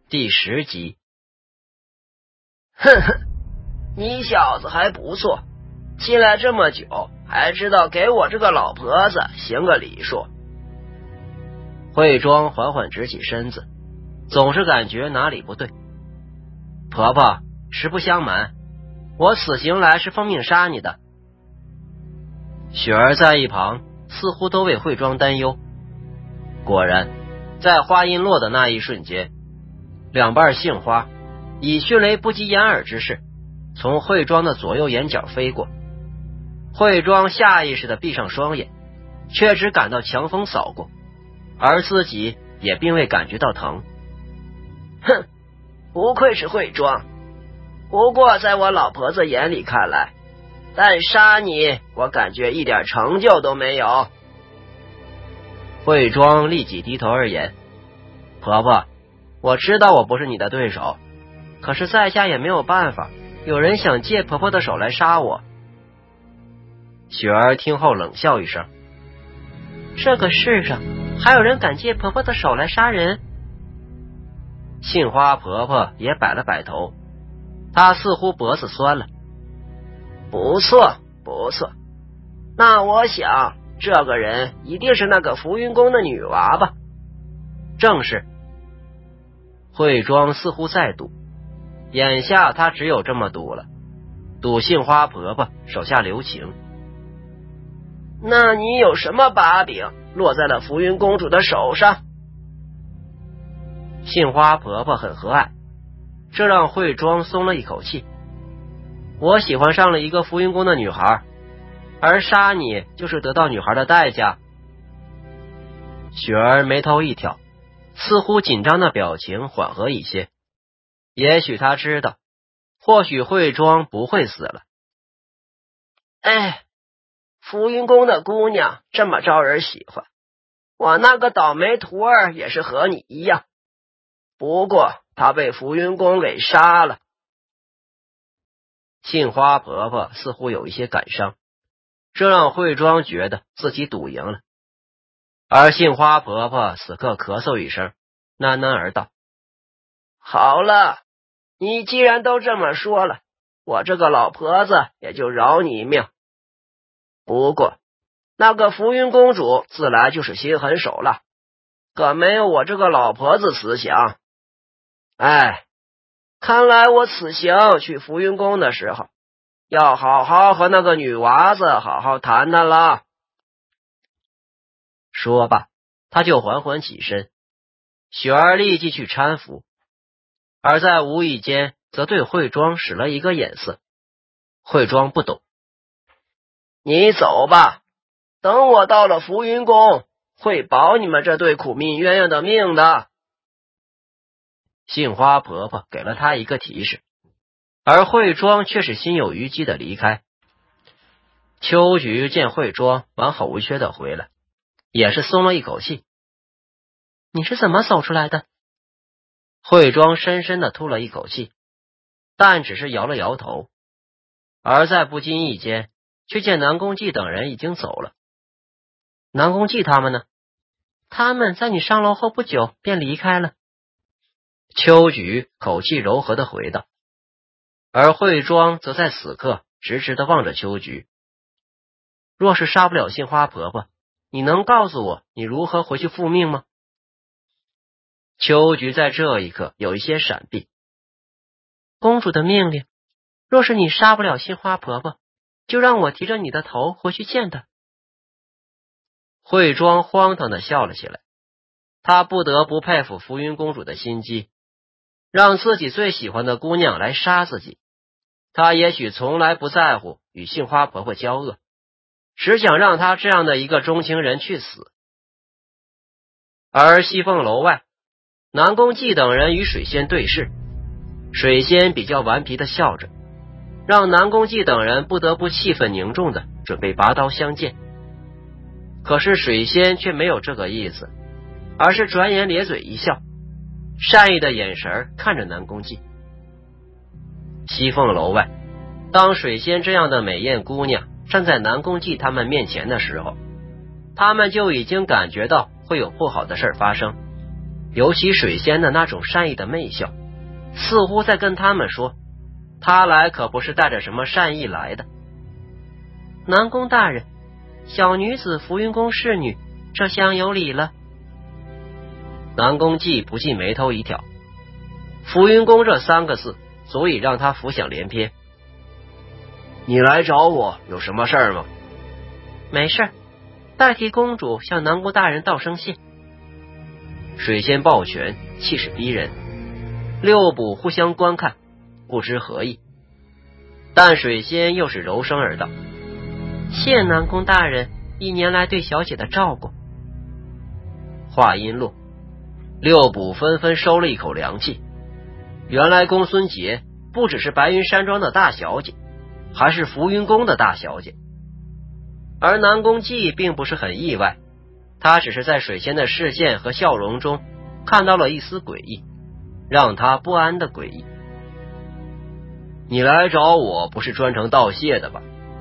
第10集。 哼哼，你小子还不错，进来这么久，还知道给我这个老婆子行个礼数。 慧庄缓缓直起身子，总是感觉哪里不对。婆婆，实不相瞒，我此行来是奉命杀你的。雪儿在一旁似乎都为慧庄担忧。果然，在话音落的那一瞬间，两瓣杏花以迅雷不及掩耳之势从慧庄的左右眼角飞过。慧庄下意识地闭上双眼，却只感到强风扫过，而自己也并未感觉到疼。 哼，不愧是慧庄，不过在我老婆子眼里看来，但杀你我感觉一点成就都没有。 慧庄立即低头而言，婆婆，我知道我不是你的对手，可是在下也没有办法，有人想借婆婆的手来杀我。雪儿听后冷笑一声，这个世上还有人敢借婆婆的手来杀人？杏花婆婆也摆了摆头，她似乎脖子酸了。 不错不错，那我想这个人一定是那个浮云宫的女娃吧？ 正是。慧庄似乎在赌，眼下她只有这么赌了，赌杏花婆婆手下留情。 那你有什么把柄落在了浮云公主的手上？ 杏花婆婆很和蔼，这让慧庄松了一口气。我喜欢上了一个浮云宫的女孩，而杀你就是得到女孩的代价。雪儿眉头一挑，似乎紧张的表情缓和一些。也许她知道，或许慧庄不会死了。 哎，浮云宫的姑娘这么招人喜欢，我那个倒霉徒儿也是和你一样，不过她被浮云宫给杀了。 杏花婆婆似乎有一些感伤，这让慧庄觉得自己赌赢了。而杏花婆婆此刻咳嗽一声，喃喃而道， 好了，你既然都这么说了，我这个老婆子也就饶你一命。不过那个浮云公主自来就是心狠手辣，可没有我这个老婆子慈祥。哎，看来我此行去浮云宫的时候，要好好和那个女娃子好好谈谈了。 说罢，他就缓缓起身，雪儿立即去搀扶，而在无意间则对慧庄使了一个眼色。慧庄不懂。 你走吧，等我到了浮云宫，会保你们这对苦命鸳鸯的命的。 杏花婆婆给了她一个提示，而慧庄却是心有余悸的离开。秋菊见慧庄完好无缺的回来，也是松了一口气。你是怎么走出来的？慧庄深深的吐了一口气，但只是摇了摇头，而在不经意间却见南宫记等人已经走了。南宫记他们呢？他们在你上楼后不久便离开了。秋菊口气柔和的回道，而慧庄则在此刻直直的望着秋菊。若是杀不了杏花婆婆，你能告诉我你如何回去复命吗？秋菊在这一刻有一些闪避。公主的命令，若是你杀不了杏花婆婆，就让我提着你的头回去见她。慧庄荒唐的笑了起来，她不得不佩服浮云公主的心机，让自己最喜欢的姑娘来杀自己。她也许从来不在乎与杏花婆婆交恶，只想让她这样的一个钟情人去死。而西凤楼外，南宫记等人与水仙对视，水仙比较顽皮的笑着，让南宫记等人不得不气氛凝重的准备拔刀相见。可是水仙却没有这个意思，而是转眼咧嘴一笑，善意的眼神看着南宫记。西凤楼外，当水仙这样的美艳姑娘站在南宫记他们面前的时候，他们就已经感觉到会有不好的事发生。 尤其水仙的那种善意的媚笑，似乎在跟他们说，他来可不是带着什么善意来的。 南宫大人，小女子浮云宫侍女，这厢有礼了。 南宫寂不禁眉头一挑，浮云宫这3个字足以让他浮想联翩。你来找我有什么事儿吗？ 没事，代替公主向南宫大人道声谢。 水仙抱拳，气势逼人。六卜互相观看，不知何意。但水仙又是柔声而道： 谢南宫大人1年来对小姐的照顾。 话音落，六卜纷纷收了一口凉气。原来公孙捷不只是白云山庄的大小姐，还是浮云宫的大小姐。而南宫寂并不是很意外，他只是在水仙的视线和笑容中看到了一丝诡异，让他不安的诡异。你来找我不是专程道谢的吧？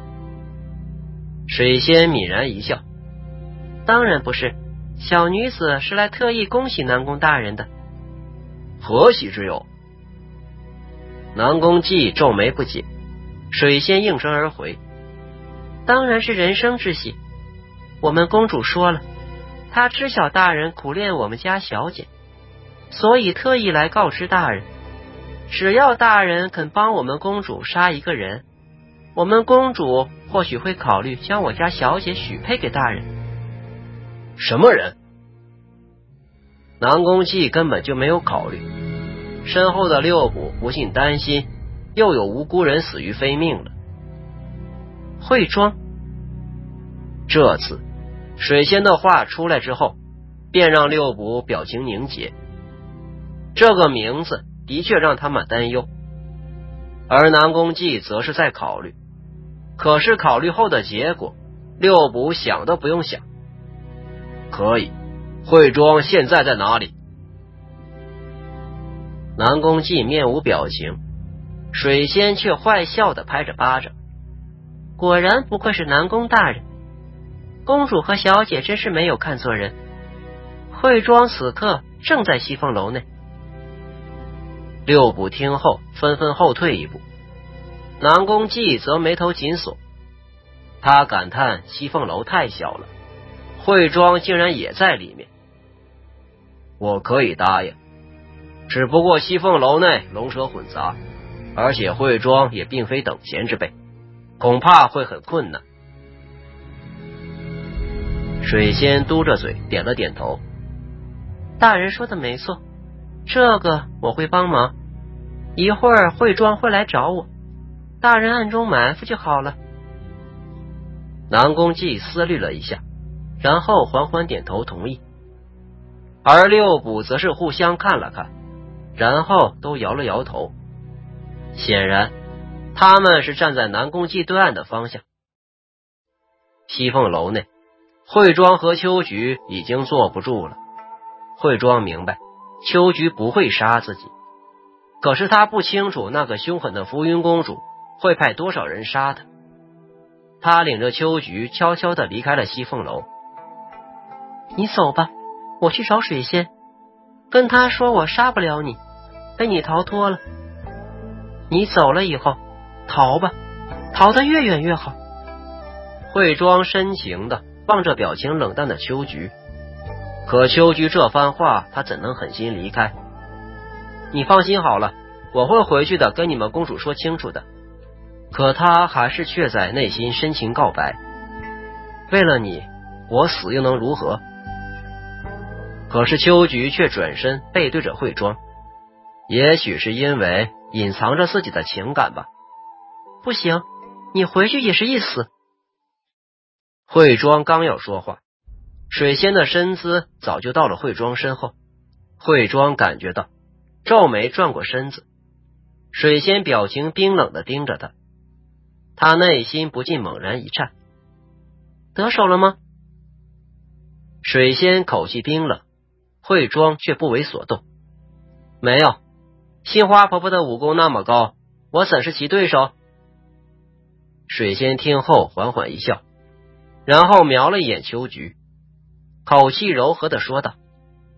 水仙泯然一笑， 当然不是，小女子是来特意恭喜南宫大人的。 何喜之有？南宫寂皱眉不解，水仙应声而回， 当然是人生之喜。我们公主说了，她知晓大人苦恋我们家小姐，所以特意来告知大人，只要大人肯帮我们公主杀一个人，我们公主或许会考虑将我家小姐许配给大人。 什么人？南宫寂根本就没有考虑，身后的六卜不禁担心又有无辜人死于非命了。 慧庄。 这次水仙的话出来之后，便让六卜表情凝结。这个名字的确让他们担忧，而南宫寂则是在考虑。可是考虑后的结果，六卜想都不用想。可以，慧庄现在在哪里？南宫寂面无表情，水仙却坏笑地拍着巴掌。 果然不愧是南宫大人，公主和小姐真是没有看错人。慧庄此刻正在西凤楼内。 六卜听后纷纷后退一步，南宫寂则眉头紧锁。他感叹西凤楼太小了，慧庄竟然也在里面。我可以答应，只不过西凤楼内龙蛇混杂，而且慧庄也并非等闲之辈，恐怕会很困难。水仙嘟着嘴点了点头， 大人说的没错，这个我会帮忙。一会儿慧庄会来找我，大人暗中埋伏就好了。 南宫寂思虑了一下，然后缓缓点头同意。而六卜则是互相看了看，然后都摇了摇头。显然他们是站在南宫寂对岸的方向。西凤楼内，慧庄和秋菊已经坐不住了。慧庄明白秋菊不会杀自己，可是她不清楚那个凶狠的浮云公主会派多少人杀她。她领着秋菊悄悄地离开了西凤楼。 你走吧，我去找水仙，跟她说我杀不了你，被你逃脱了。你走了以后，逃吧，逃得越远越好。 慧庄深情地望着表情冷淡的秋菊，可秋菊这番话她怎能狠心离开？你放心好了，我会回去的，跟你们公主说清楚的。可她还是却在内心深情告白，为了你，我死又能如何？可是秋菊却转身背对着慧庄，也许是因为隐藏着自己的情感吧。 不行，你回去也是一死。 慧庄刚要说话，水仙的身姿早就到了慧庄身后。慧庄感觉到，皱眉转过身子，水仙表情冰冷地盯着他，他内心不禁猛然一颤。 得手了吗？ 水仙口气冰冷，慧庄却不为所动。没有，杏花婆婆的武功那么高，我怎是其对手？水仙听后缓缓一笑，然后瞄了一眼秋菊，口气柔和地说道：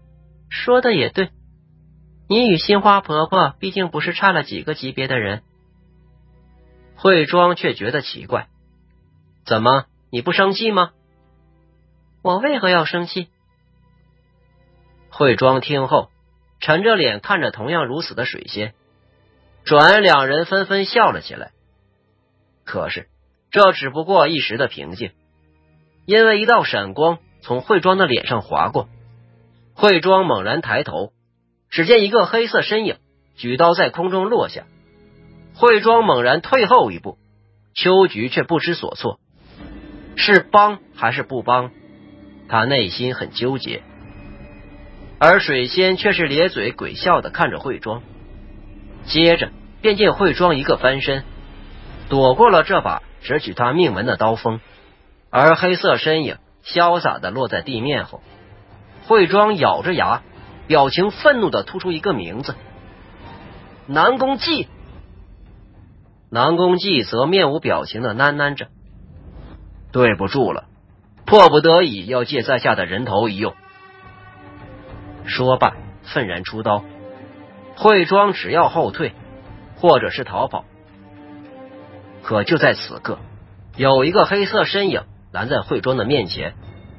说的也对，你与杏花婆婆毕竟不是差了几个级别的人。 慧庄却觉得奇怪，怎么，你不生气吗？ 我为何要生气？ 慧庄听后，沉着脸看着同样如此的水仙，转而两人纷纷笑了起来。可是，这只不过一时的平静，因为一道闪光从慧庄的脸上划过，慧庄猛然抬头，只见一个黑色身影举刀在空中落下。慧庄猛然退后一步，秋菊却不知所措，是帮还是不帮？他内心很纠结。而水仙却是咧嘴鬼笑的看着慧庄，接着便见慧庄一个翻身，躲过了这把直取他命门的刀锋，而黑色身影潇洒的落在地面后，慧庄咬着牙，表情愤怒的突出一个名字：南宫季。南宫季则面无表情的喃喃着：对不住了，迫不得已要借在下的人头一用。说罢愤然出刀，慧庄只要后退或者是逃跑。可就在此刻，有一个黑色身影拦在慧庄的面前。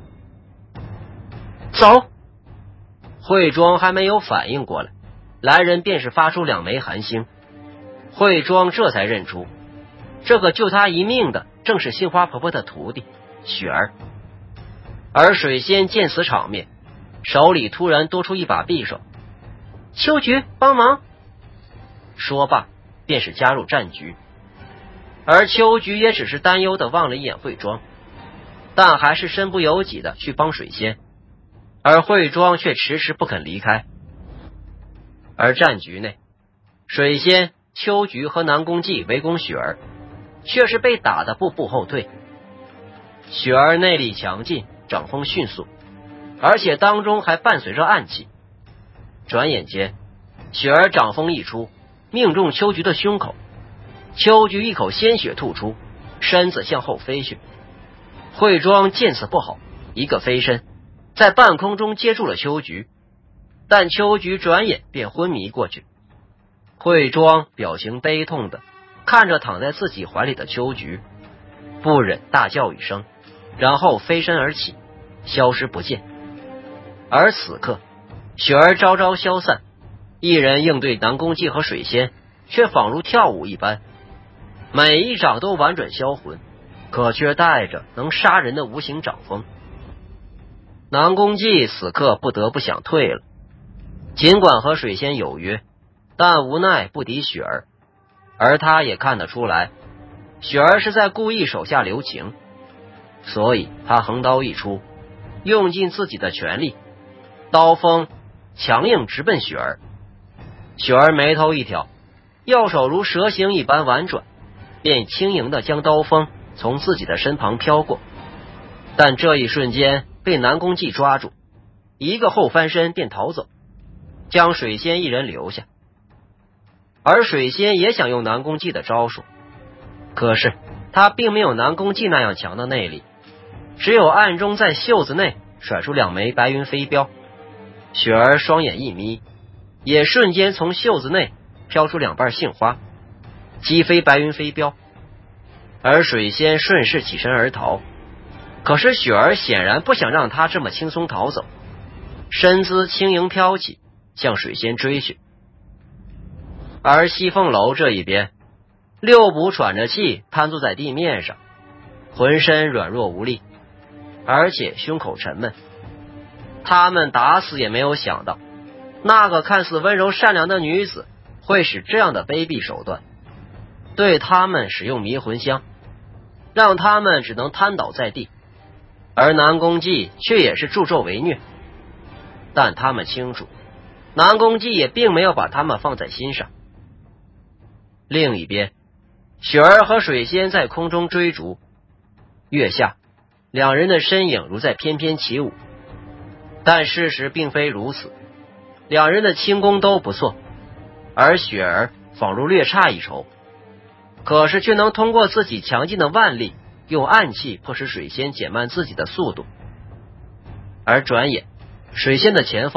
走！慧庄还没有反应过来，来人便是发出2枚寒星。慧庄这才认出，这个救他一命的正是杏花婆婆的徒弟雪儿。而水仙见此场面，手里突然多出一把匕首。 秋菊，帮忙！ 说罢便是加入战局。而秋菊也只是担忧的望了一眼慧庄，但还是身不由己的去帮水仙，而慧庄却迟迟不肯离开。而战局内，水仙、秋菊和南宫季围攻雪儿，却是被打得步步后退。雪儿内力强劲，掌风迅速，而且当中还伴随着暗器。转眼间，雪儿掌风一出，命中秋菊的胸口，秋菊一口鲜血吐出，身子向后飞去。慧庄见此不好，一个飞身在半空中接住了秋菊，但秋菊转眼便昏迷过去。慧庄表情悲痛的看着躺在自己怀里的秋菊，不忍大叫一声，然后飞身而起，消失不见。而此刻，雪儿朝朝消散，一人应对南宫季和水仙，却仿如跳舞一般，每一掌都婉转销魂，可却带着能杀人的无形掌风。南宫季此刻不得不想退了，尽管和水仙有约，但无奈不敌雪儿，而他也看得出来，雪儿是在故意手下留情，所以他横刀一出，用尽自己的全力，刀锋强硬直奔雪儿。雪儿眉头一挑，右手如蛇形一般婉转，便轻盈的将刀锋从自己的身旁飘过，但这一瞬间被南宫季抓住，一个后翻身便逃走，将水仙一人留下。而水仙也想用南宫季的招数，可是他并没有南宫季那样强的内力，只有暗中在袖子内甩出2枚白云飞镖。雪儿双眼一眯，也瞬间从袖子内飘出2瓣杏花，击飞白云飞镖。而水仙顺势起身而逃，可是雪儿显然不想让他这么轻松逃走，身姿轻盈飘起，向水仙追去。而西凤楼这一边，六卜喘着气瘫坐在地面上，浑身软弱无力，而且胸口沉闷。他们打死也没有想到，那个看似温柔善良的女子会使这样的卑鄙手段，对他们使用迷魂香，让他们只能瘫倒在地。而南宫季却也是助纣为虐，但他们清楚，南宫季也并没有把他们放在心上。另一边，雪儿和水仙在空中追逐，月下两人的身影如在翩翩起舞，但事实并非如此，两人的轻功都不错，而雪儿仿如略差一筹，可是却能通过自己强劲的腕力，用暗器迫使水仙减慢自己的速度。而转眼，水仙的前方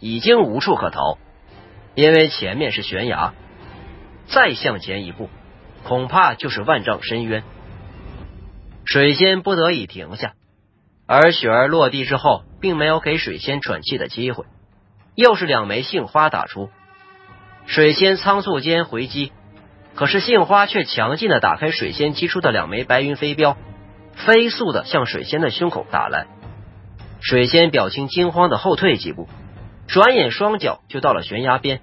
已经无处可逃，因为前面是悬崖，再向前一步，恐怕就是万丈深渊。水仙不得已停下，而雪儿落地之后，并没有给水仙喘气的机会，又是2枚杏花打出。水仙仓促间回击，可是杏花却强劲的打开水仙击出的2枚白云飞镖，飞速的向水仙的胸口打来。水仙表情惊慌的后退几步，转眼双脚就到了悬崖边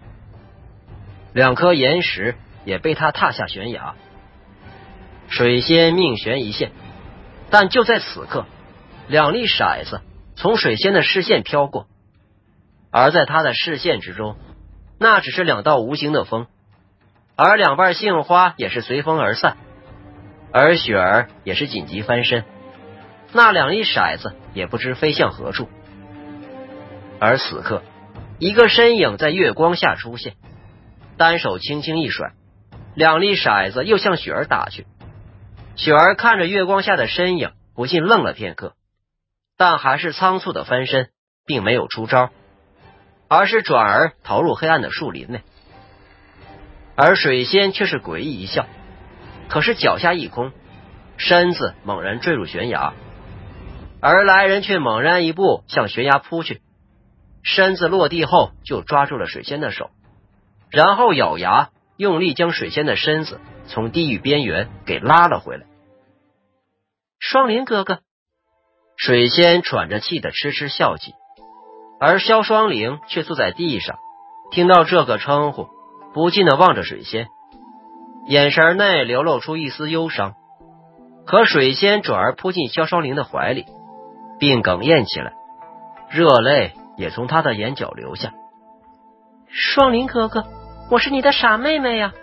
，2颗岩石也被他踏下悬崖。水仙命悬一线，但就在此刻，2粒骰子从水仙的视线飘过，而在他的视线之中，那只是2道无形的风，而2瓣杏花也是随风而散，而雪儿也是紧急翻身，那2粒骰子也不知飞向何处。而此刻，一个身影在月光下出现，单手轻轻一甩，2粒骰子又向雪儿打去。雪儿看着月光下的身影，不禁愣了片刻，但还是仓促的翻身，并没有出招，而是转而逃入黑暗的树林内。而水仙却是诡异一笑，可是脚下一空，身子猛然坠入悬崖，而来人却猛然一步向悬崖扑去，身子落地后就抓住了水仙的手，然后咬牙用力将水仙的身子从地狱边缘给拉了回来。 双林哥哥， 水仙喘着气的痴痴笑起，而萧双灵却坐在地上，听到这个称呼，不禁的望着水仙，眼神内流露出一丝忧伤。可水仙转而扑进萧双灵的怀里，并哽咽起来，热泪也从他的眼角流下。 双林哥哥，我是你的傻妹妹呀。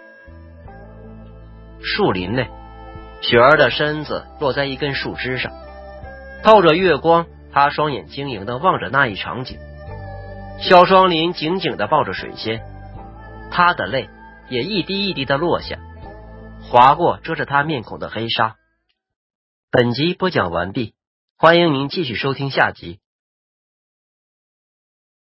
树林内，雪儿的身子落在一根树枝上，透着月光，她双眼晶莹的望着那一场景。萧双林紧紧的抱着水仙，她的泪也一滴一滴的落下，划过遮着她面孔的黑纱。本集播讲完毕，欢迎您继续收听下集。